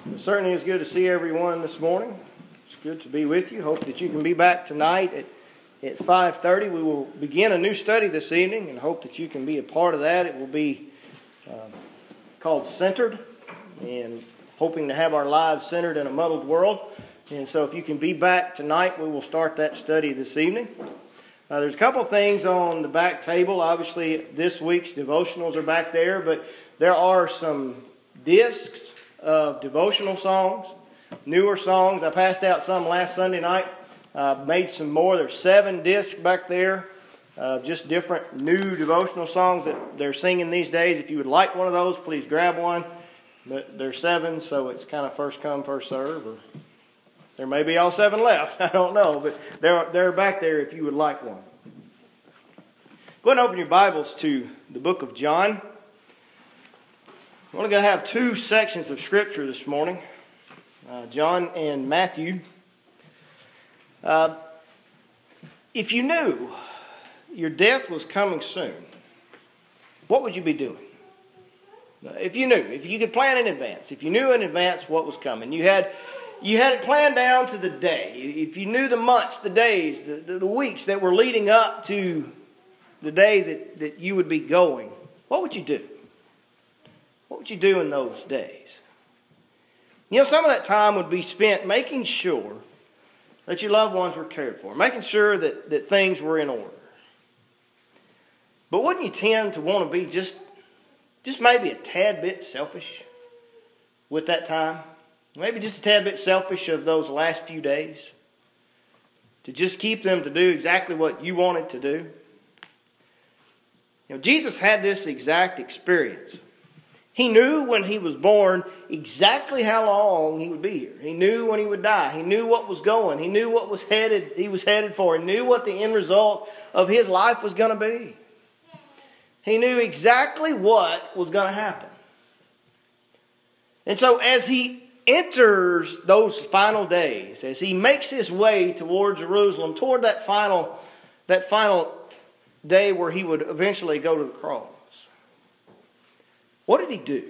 It certainly is good to see everyone this morning. It's good to be with you. Hope that you can be back tonight at 5:30. We will begin a new study this evening and hope that you can be a part of that. It will be called Centered, and hoping to have our lives centered in a muddled world. And so if you can be back tonight, we will start that study this evening. There's a couple things on the back table. Obviously, this week's devotionals are back there, but there are some discs of devotional songs, newer songs. I passed out some last Sunday night. Made some more. There's 7 discs back there, just different new devotional songs that they're singing these days. If you would like one of those, please grab one. But there's 7, so it's kind of first come, first serve. Or there may be all 7 left. I don't know, but they're back there if you would like one. Go ahead and open your Bibles to the book of John. We're only going to have 2 sections of Scripture this morning, John and Matthew. If you knew your death was coming soon, what would you be doing? If you knew, if you could plan in advance, if you knew in advance what was coming, you had it planned down to the day. If you knew the months, the days, the weeks that were leading up to the day that you would be going, what would you do? What would you do in those days? You know, some of that time would be spent making sure that your loved ones were cared for, making sure that things were in order. But wouldn't you tend to want to be just maybe a tad bit selfish with that time? Maybe just a tad bit selfish of those last few days? To just keep them to do exactly what you wanted to do? You know, Jesus had this exact experience. He knew when he was born exactly how long he would be here. He knew when he would die. He knew what was going. He knew what he was headed for. He knew what the end result of his life was going to be. He knew exactly what was going to happen. And so as he enters those final days, as he makes his way toward Jerusalem, toward that final day where he would eventually go to the cross, what did he do?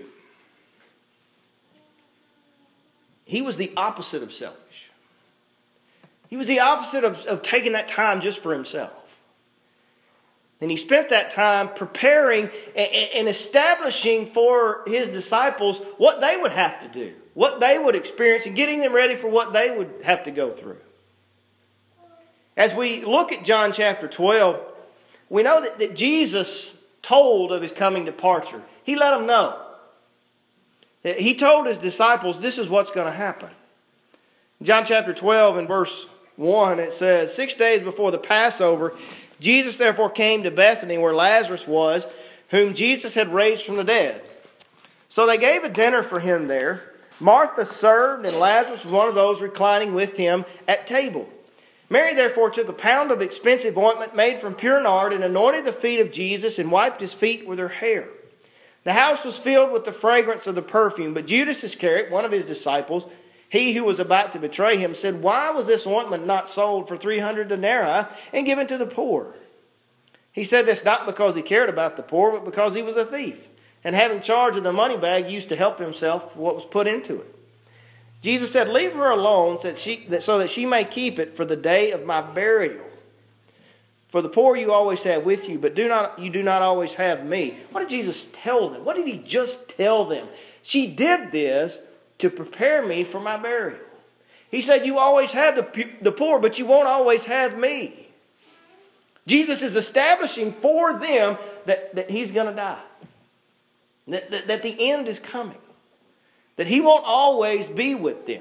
He was the opposite of selfish. He was the opposite of taking that time just for himself. And he spent that time preparing and establishing for his disciples what they would have to do, what they would experience, and getting them ready for what they would have to go through. As we look at John chapter 12, we know that Jesus told of his coming departure. He let them know. He told his disciples, this is what's going to happen. In John chapter 12 and verse 1, it says, 6 days before the Passover, Jesus therefore came to Bethany where Lazarus was, whom Jesus had raised from the dead. So they gave a dinner for him there. Martha served, and Lazarus was one of those reclining with him at table. Mary therefore took a pound of expensive ointment made from pure nard and anointed the feet of Jesus and wiped his feet with her hair. The house was filled with the fragrance of the perfume, but Judas Iscariot, one of his disciples, he who was about to betray him, said, why was this ointment not sold for 300 denarii and given to the poor? He said this not because he cared about the poor, but because he was a thief, and having charge of the money bag used to help himself what was put into it. Jesus said, leave her alone so that she may keep it for the day of my burial. For the poor you always have with you, but you do not always have me. What did Jesus tell them? What did he just tell them? She did this to prepare me for my burial. He said, you always have the poor, but you won't always have me. Jesus is establishing for them that he's going to die. That the end is coming. That he won't always be with them.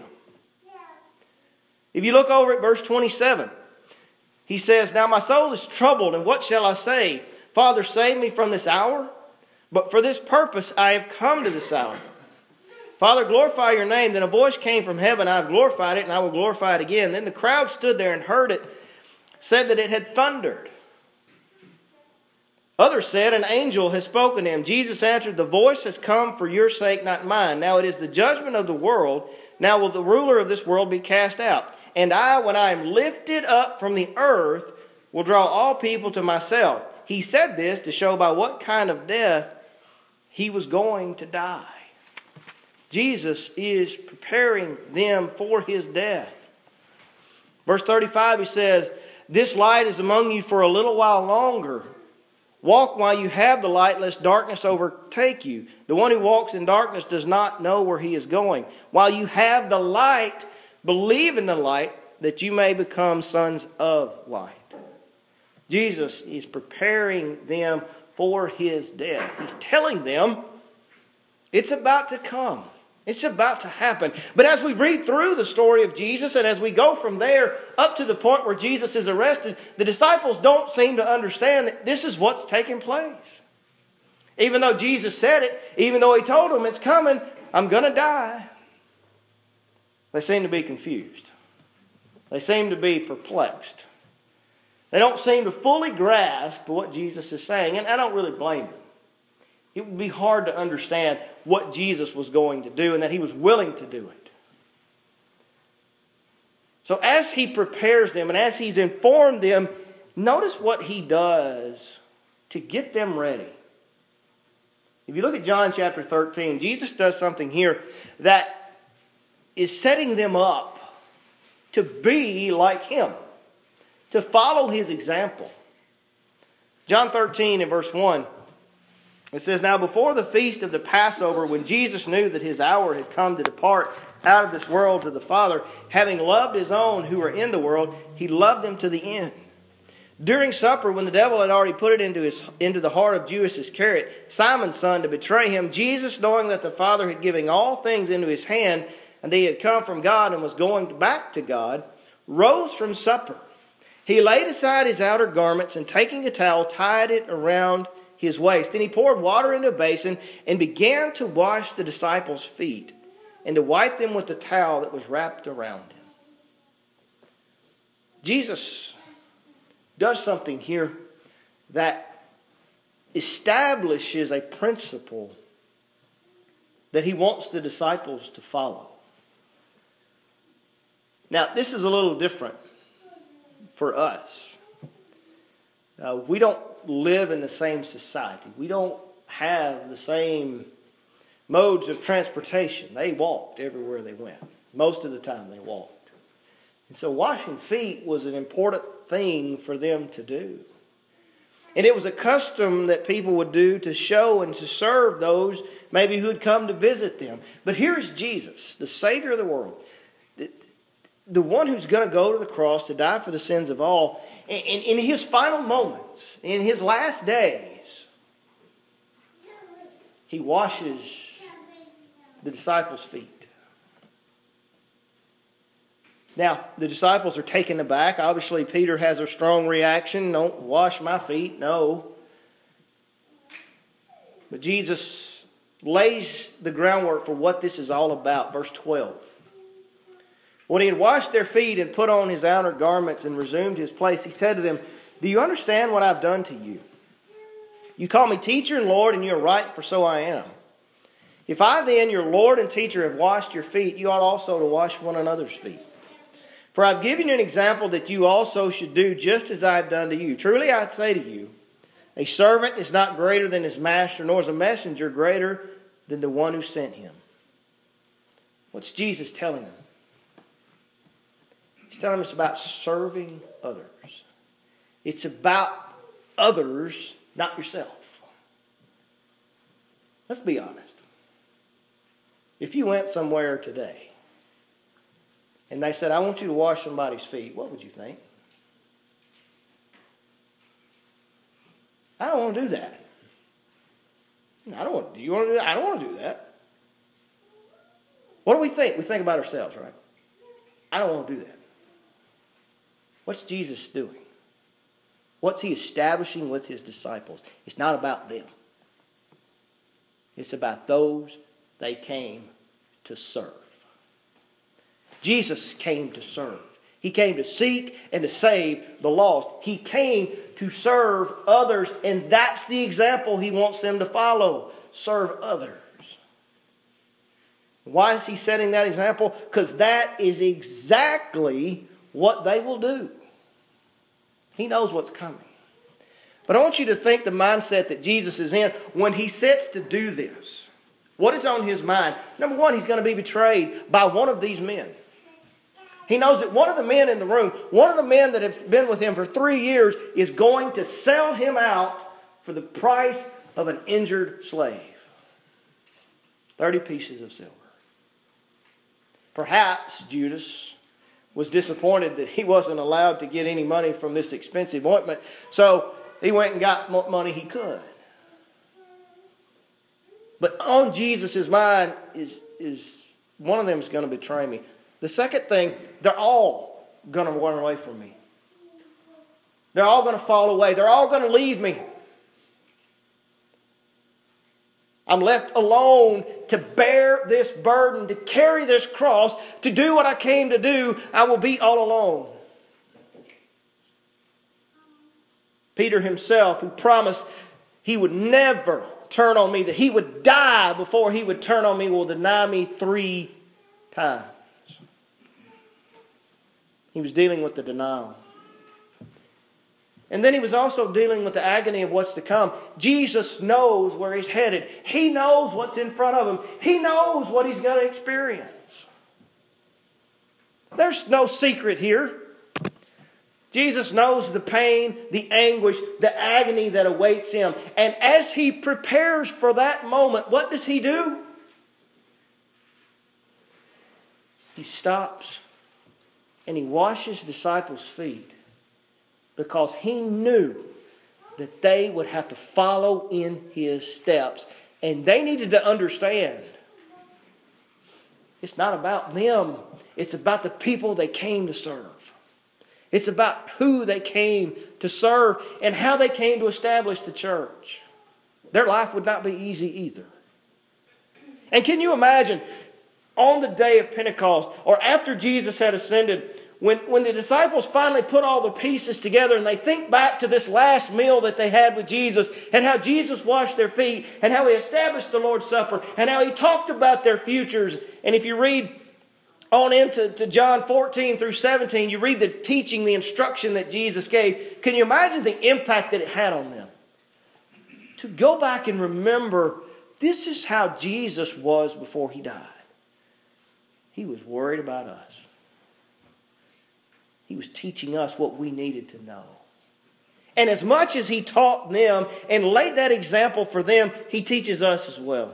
If you look over at verse 27, he says, now my soul is troubled, and what shall I say? Father, save me from this hour. But for this purpose I have come to this hour. Father, glorify your name. Then a voice came from heaven. I have glorified it, and I will glorify it again. Then the crowd stood there and heard it, said that it had thundered. Others said, an angel has spoken to him. Jesus answered, the voice has come for your sake, not mine. Now it is the judgment of the world. Now will the ruler of this world be cast out. And I, when I am lifted up from the earth, will draw all people to myself. He said this to show by what kind of death he was going to die. Jesus is preparing them for his death. Verse 35, he says, "This light is among you for a little while longer. Walk while you have the light, lest darkness overtake you. The one who walks in darkness does not know where he is going. While you have the light, believe in the light, that you may become sons of light." Jesus is preparing them for his death. He's telling them it's about to come. It's about to happen. But as we read through the story of Jesus, and as we go from there up to the point where Jesus is arrested, the disciples don't seem to understand that this is what's taking place. Even though Jesus said it, even though he told them it's coming, I'm going to die, they seem to be confused. They seem to be perplexed. They don't seem to fully grasp what Jesus is saying, and I don't really blame them. It would be hard to understand what Jesus was going to do and that he was willing to do it. So as he prepares them and as he's informed them, notice what he does to get them ready. If you look at John chapter 13, Jesus does something here that is setting them up to be like him, to follow his example. John 13 and verse 1. It says, "Now before the feast of the Passover, when Jesus knew that his hour had come to depart out of this world to the Father, having loved his own who were in the world, he loved them to the end. During supper, when the devil had already put it into the heart of Judas Iscariot, Simon's son, to betray him, Jesus, knowing that the Father had given all things into his hand, and that he had come from God and was going back to God, rose from supper. He laid aside his outer garments, and taking a towel, tied it around his waist. Then he poured water into a basin and began to wash the disciples' feet and to wipe them with the towel that was wrapped around him." Jesus does something here that establishes a principle that he wants the disciples to follow. Now, this is a little different for us. We don't live in the same society. We don't have the same modes of transportation. They walked everywhere they went. Most of the time they walked. And so washing feet was an important thing for them to do. And it was a custom that people would do to show and to serve those maybe who had come to visit them. But here's Jesus, the Savior of the world, the one who's going to go to the cross to die for the sins of all. In his final moments, in his last days, he washes the disciples' feet. Now, the disciples are taken aback. Obviously, Peter has a strong reaction. "Don't wash my feet." No. But Jesus lays the groundwork for what this is all about. Verse 12. "When he had washed their feet and put on his outer garments and resumed his place, he said to them, 'Do you understand what I've done to you? You call me teacher and Lord, and you are right, for so I am. If I then, your Lord and teacher, have washed your feet, you ought also to wash one another's feet. For I've given you an example that you also should do just as I have done to you. Truly I say to you, a servant is not greater than his master, nor is a messenger greater than the one who sent him.'" What's Jesus telling them? He's telling us about serving others. It's about others, not yourself. Let's be honest. If you went somewhere today and they said, "I want you to wash somebody's feet," what would you think? I don't want to do that. Do you want to do that? I don't want to do that. What do we think? We think about ourselves, right? I don't want to do that. What's Jesus doing? What's he establishing with his disciples? It's not about them. It's about those they came to serve. Jesus came to serve. He came to seek and to save the lost. He came to serve others, and that's the example he wants them to follow. Serve others. Why is he setting that example? Because that is exactly what they will do. He knows what's coming. But I want you to think the mindset that Jesus is in when he sets to do this. What is on his mind? Number one, he's going to be betrayed by one of these men. He knows that one of the men in the room, one of the men that have been with him for 3 years, is going to sell him out for the price of an injured slave. 30 pieces of silver. Perhaps Judas was disappointed that he wasn't allowed to get any money from this expensive ointment, so he went and got what money he could. But on Jesus' mind is one of them is going to betray me. The second thing, they're all going to run away from me. They're all going to fall away. They're all going to leave me. I'm left alone to bear this burden, to carry this cross, to do what I came to do. I will be all alone. Peter himself, who promised he would never turn on me, that he would die before he would turn on me, will deny me 3 times. He was dealing with the denial. And then he was also dealing with the agony of what's to come. Jesus knows where he's headed. He knows what's in front of him. He knows what he's going to experience. There's no secret here. Jesus knows the pain, the anguish, the agony that awaits him. And as he prepares for that moment, what does he do? He stops and he washes disciples' feet, because he knew that they would have to follow in his steps. And they needed to understand, it's not about them. It's about the people they came to serve. It's about who they came to serve and how they came to establish the church. Their life would not be easy either. And can you imagine, on the day of Pentecost, or after Jesus had ascended, when the disciples finally put all the pieces together and they think back to this last meal that they had with Jesus, and how Jesus washed their feet, and how he established the Lord's Supper, and how he talked about their futures. And if you read on into John 14 through 17, you read the teaching, the instruction that Jesus gave. Can you imagine the impact that it had on them? To go back and remember, this is how Jesus was before he died. He was worried about us. He was teaching us what we needed to know. And as much as he taught them and laid that example for them, he teaches us as well.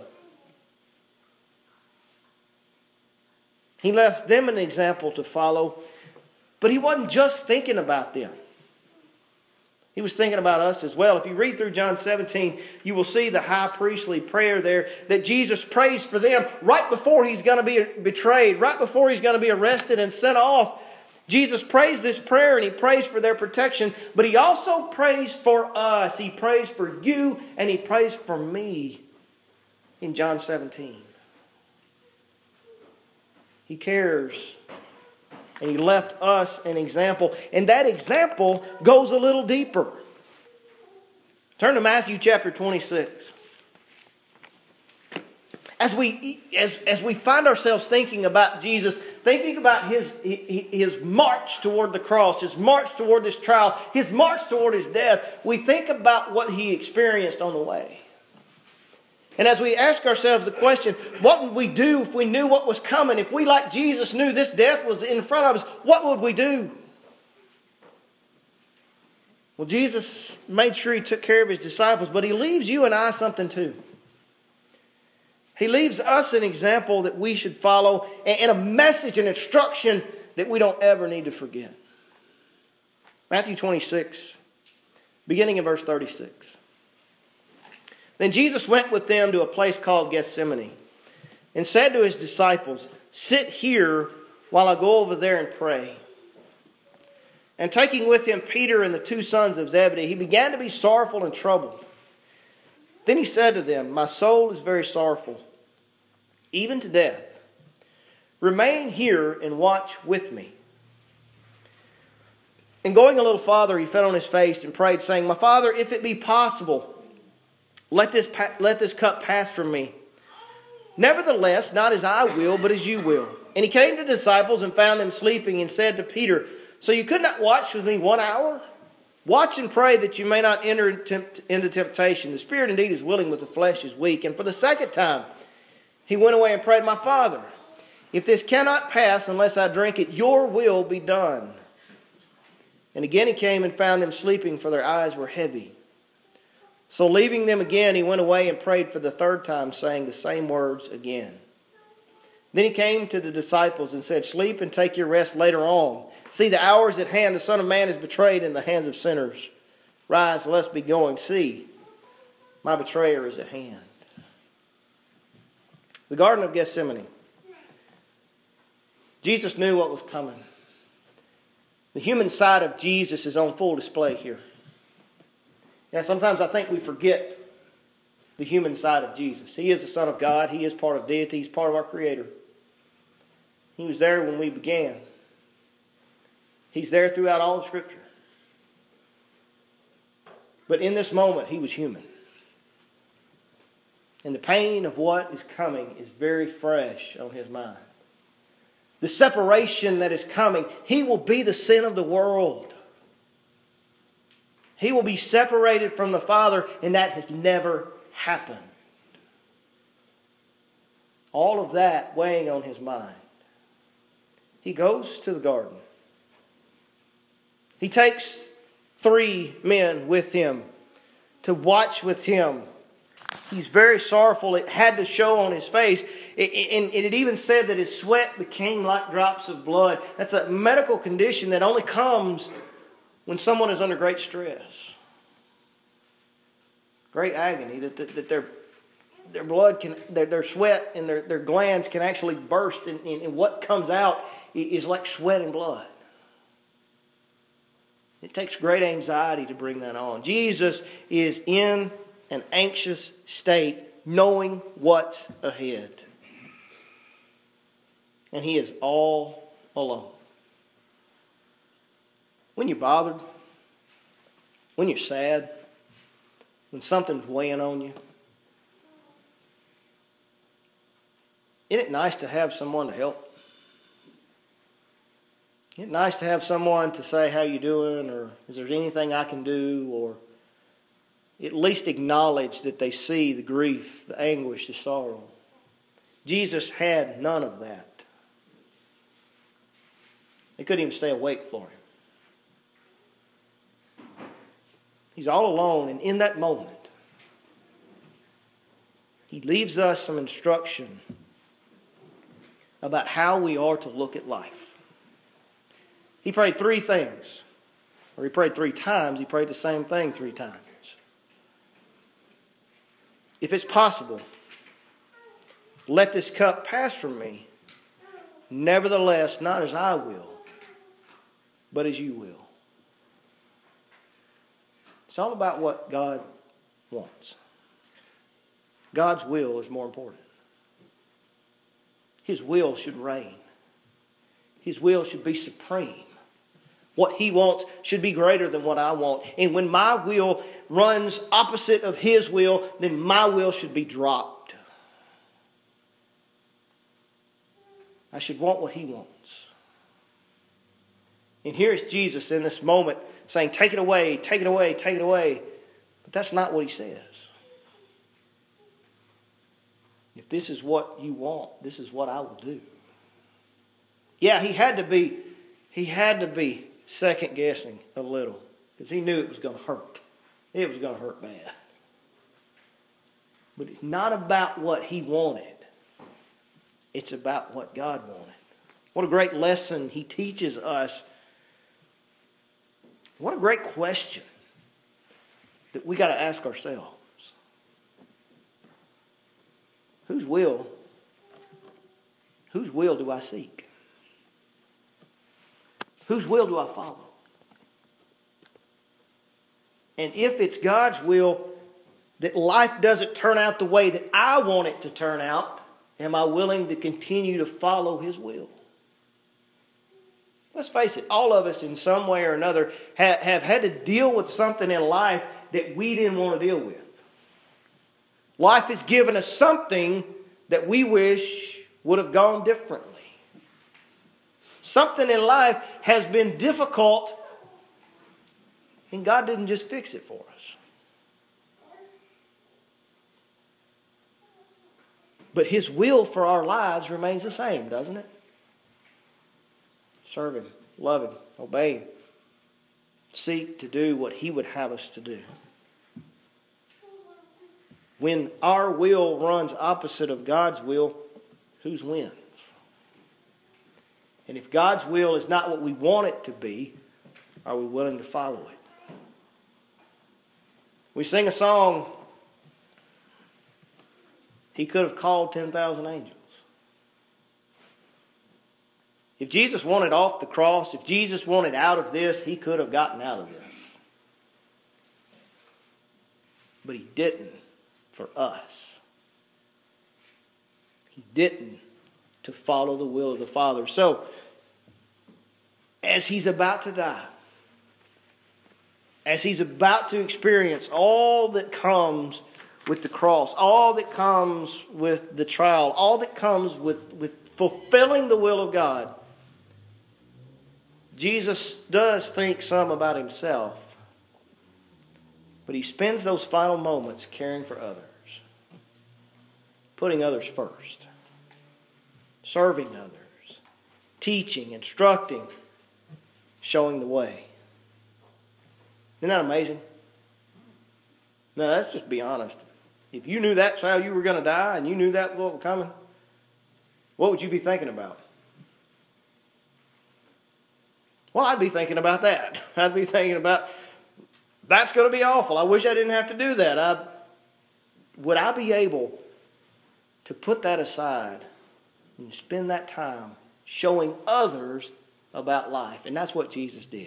He left them an example to follow, but he wasn't just thinking about them. He was thinking about us as well. If you read through John 17, you will see the high priestly prayer there that Jesus prays for them right before he's going to be betrayed, right before he's going to be arrested and sent off. Jesus prays this prayer and he prays for their protection, but he also prays for us. He prays for you and he prays for me in John 17. He cares, and he left us an example, and that example goes a little deeper. Turn to Matthew chapter 26. As we find ourselves thinking about Jesus, thinking about his march toward the cross, his march toward this trial, his march toward his death, we think about what he experienced on the way. And as we ask ourselves the question, what would we do if we knew what was coming? If we, like Jesus, knew this death was in front of us, what would we do? Well, Jesus made sure he took care of his disciples, but he leaves you and I something too. He leaves us an example that we should follow, and a message, an instruction that we don't ever need to forget. Matthew 26, beginning in verse 36. Then Jesus went with them to a place called Gethsemane and said to his disciples, "Sit here while I go over there and pray." And taking with him Peter and the 2 sons of Zebedee, he began to be sorrowful and troubled. Then he said to them, "My soul is very sorrowful, even to death. Remain here and watch with me." And going a little farther, he fell on his face and prayed, saying, "My Father, if it be possible, let this cup pass from me. Nevertheless, not as I will, but as you will." And he came to the disciples and found them sleeping and said to Peter, "So you could not watch with me 1 hour? Watch and pray that you may not enter into temptation. The spirit indeed is willing, but the flesh is weak." And for the second time, He went away and prayed, "My Father, if this cannot pass unless I drink it, your will be done." And again he came and found them sleeping, for their eyes were heavy. So leaving them again, he went away and prayed for the third time, saying the same words again. Then he came to the disciples and said, "Sleep and take your rest later on. See, the hour is at hand. The Son of Man is betrayed in the hands of sinners. Rise, let's be going. See, my betrayer is at hand." The Garden of Gethsemane. Jesus knew what was coming. The human side of Jesus is on full display here. Sometimes I think we forget the human side of Jesus. He is the Son of God. He is part of deity. He's part of our Creator. He was there when we began. He's there throughout all of Scripture. But in this moment, he was human. And the pain of what is coming is very fresh on his mind. The separation that is coming, he will be the sin of the world. He will be separated from the Father, and that has never happened. All of that weighing on his mind. He goes to the garden. He takes 3 men with him to watch with him. He's very sorrowful. It had to show on his face. And it even said that his sweat became like drops of blood. That's a medical condition that only comes when someone is under great stress. Great agony. That their blood can, their sweat and their glands can actually burst. And what comes out is like sweat and blood. It takes great anxiety to bring that on. Jesus is in an anxious state, knowing what's ahead. And he is all alone. When you're bothered, when you're sad, when something's weighing on you, isn't it nice to have someone to help? Isn't it nice to have someone to say, "How you doing?" or "Is there anything I can do?" or at least acknowledge that they see the grief, the anguish, the sorrow. Jesus had none of that. They couldn't even stay awake for him. He's all alone, and in that moment, he leaves us some instruction about how we are to look at life. He prayed 3 things. Or he prayed 3 times. He prayed the same thing 3 times. If it's possible, let this cup pass from me. Nevertheless, not as I will, but as you will. It's all about what God wants. God's will is more important. His will should reign. His will should be supreme. What he wants should be greater than what I want. And when my will runs opposite of his will, then my will should be dropped. I should want what he wants. And here's Jesus in this moment saying, "Take it away, take it away, take it away." But that's not what he says. If this is what you want, this is what I will do. Yeah, he had to be second guessing a little, because he knew it was going to hurt. It was going to hurt bad. But it's not about what he wanted. It's about what God wanted. What a great lesson he teaches us. What a great question that we got to ask ourselves. Whose will do I seek? Whose will do I follow? And if it's God's will that life doesn't turn out the way that I want it to turn out, am I willing to continue to follow his will? Let's face it, all of us in some way or another have had to deal with something in life that we didn't want to deal with. Life has given us something that we wish would have gone differently. Something in life has been difficult, and God didn't just fix it for us. But His will for our lives remains the same, doesn't it? Serve Him, love Him, obey Him. Seek to do what He would have us to do. When our will runs opposite of God's will, whose wins? And if God's will is not what we want it to be, are we willing to follow it? We sing a song, He could have called 10,000 angels. If Jesus wanted off the cross, if Jesus wanted out of this, He could have gotten out of this. But He didn't for us. He didn't to follow the will of the Father. So, as He's about to die, as He's about to experience all that comes with the cross, all that comes with the trial, all that comes with fulfilling the will of God, Jesus does think some about Himself, but He spends those final moments caring for others, putting others first, serving others, teaching, instructing, showing the way. Isn't that amazing? Now, let's just be honest. If you knew that's how you were going to die and you knew that what was coming, what would you be thinking about? Well, I'd be thinking about that. I'd be thinking about, that's going to be awful. I wish I didn't have to do that. Would I be able to put that aside and spend that time showing others about life? And that's what Jesus did.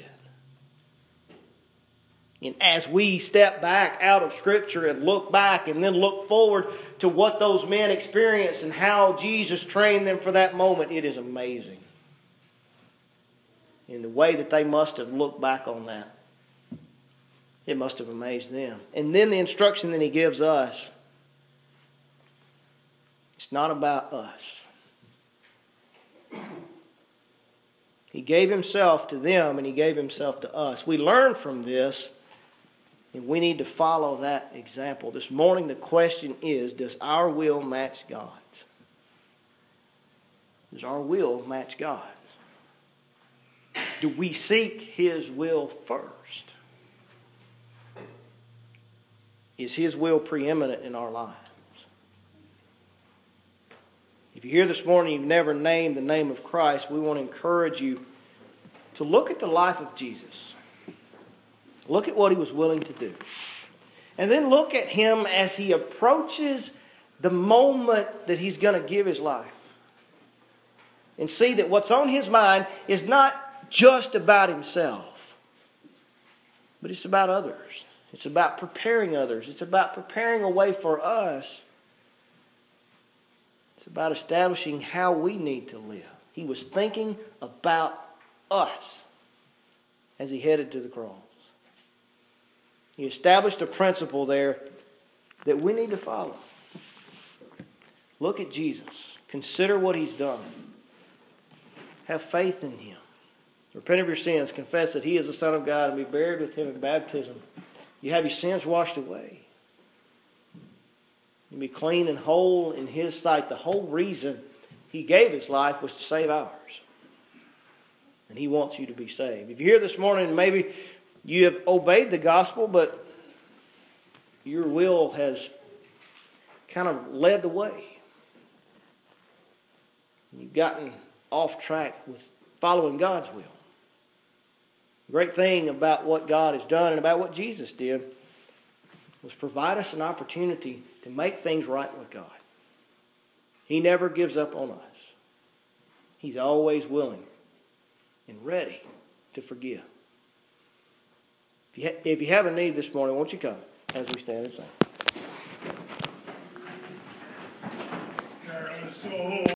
And as we step back out of Scripture and look back and then look forward to what those men experienced and how Jesus trained them for that moment, it is amazing. In the way that they must have looked back on that, it must have amazed them. And then the instruction that He gives us, it's not about us. He gave Himself to them and He gave Himself to us. We learn from this, and we need to follow that example. This morning the question is, does our will match God's? Does our will match God's? Do we seek His will first? Is His will preeminent in our lives? If you're here this morning and you've never named the name of Christ, we want to encourage you to look at the life of Jesus. Look at what He was willing to do. And then look at Him as He approaches the moment that He's going to give His life. And see that what's on His mind is not just about Himself, but it's about others. It's about preparing others. It's about preparing a way for us. It's about establishing how we need to live. He was thinking about us as He headed to the cross. He established a principle there that we need to follow. Look at Jesus. Consider what He's done. Have faith in Him. Repent of your sins. Confess that He is the Son of God and be buried with Him in baptism. You have your sins washed away. You be clean and whole in His sight. The whole reason He gave His life was to save ours. And He wants you to be saved. If you're here this morning and maybe you have obeyed the gospel, but your will has kind of led the way. You've gotten off track with following God's will. The great thing about what God has done and about what Jesus did was provide us an opportunity to make things right with God. He never gives up on us. He's always willing and ready to forgive. If you have a need this morning, won't you come as we stand and sing?